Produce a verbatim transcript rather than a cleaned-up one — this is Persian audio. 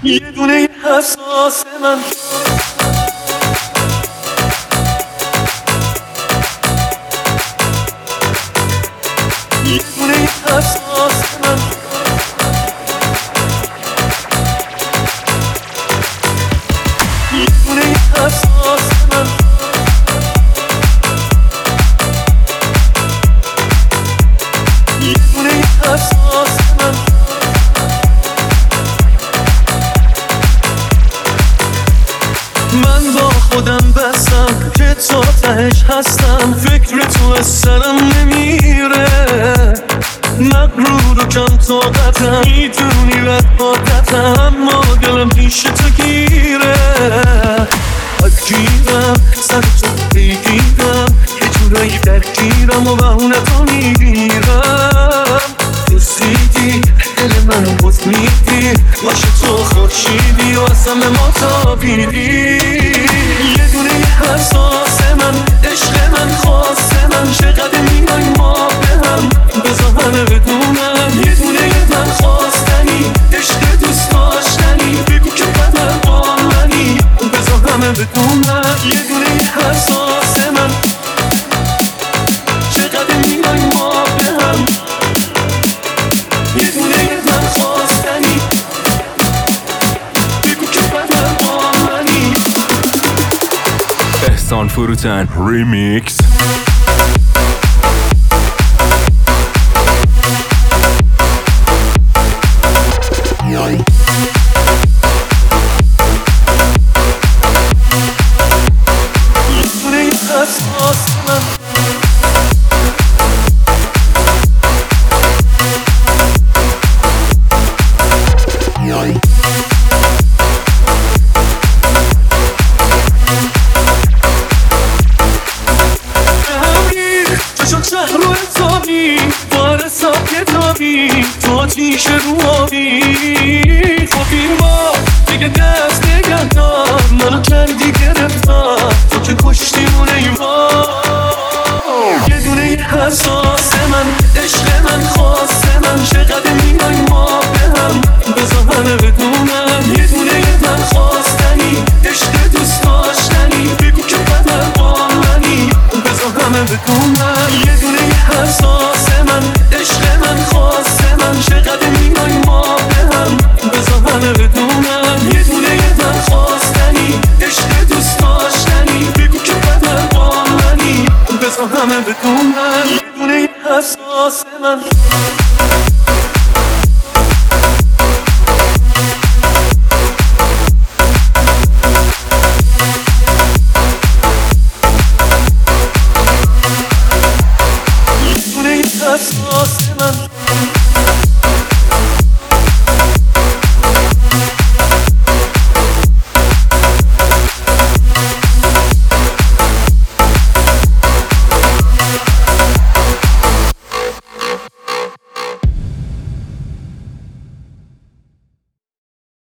یه دونه حساس من یه دونه حساس من یه دونه حساس من یه دونه حساس من من با خودم بستم که تا تهش هستم، فکر تو از سرم نمیره، مغرور و کم طاقتم، میدونی رد عادتم، اما دلم پیش تو گیره. بگیرم سر تو بگیرم، یه جورایی درگیرم و بهونه تو میگیرم. رسیدی دل منو بز میدی، باشه تو خورشیدی و اصلا ما تابیدی. یه دونه حساس من، عشق من، خاص من، چقدر میای ما به هم، بذار همه بدونم. یه دونه من خواستنی، عشق دوست داشتنی، بگو که بدن با منی، بذار همه بدونم. یه دونه حساس من، چقدر میای ما به هم، یه دونه من خواستنی، بگو که بدن با منی. احسان فروتن ریمیکس. تو آتیش رو آبی خوبی ما دیگه دست نگه دار، منو کردی گرفتار، تو که کشتیمونه ای ما. یه دونه حساس من، عشق من، خاص من، چقدر میای ما به هم، بذار همه بدونم. یه دونه من خواستنی، عشق دوست داشتنی، بگو که بدن با منی، بذار همه بدونم. یه دونه حساس من، عشق من، خاص من، چقدر میای ما به هم، بذار همه بدونم. یه دونه من خواستنی، عشق دوست داشتنی، بگو که بدن با منی، بذار همه بدونم. یه دونه حساس من.